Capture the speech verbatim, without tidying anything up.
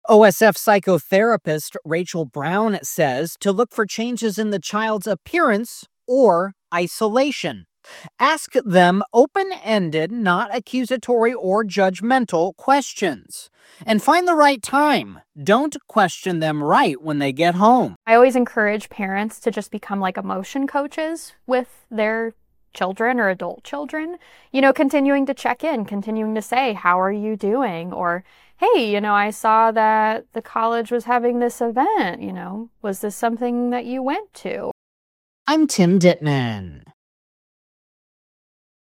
O S F psychotherapist Rachel Brown says to look for changes in the child's appearance or isolation. Ask them open ended, not accusatory or judgmental questions. And find the right time. Don't question them right when they get home. I always encourage parents to just become like emotion coaches with their children or adult children, you know, continuing to check in, continuing to say, how are you doing? Or, hey, you know, I saw that the college was having this event, you know, was this something that you went to? I'm Tim Dittman.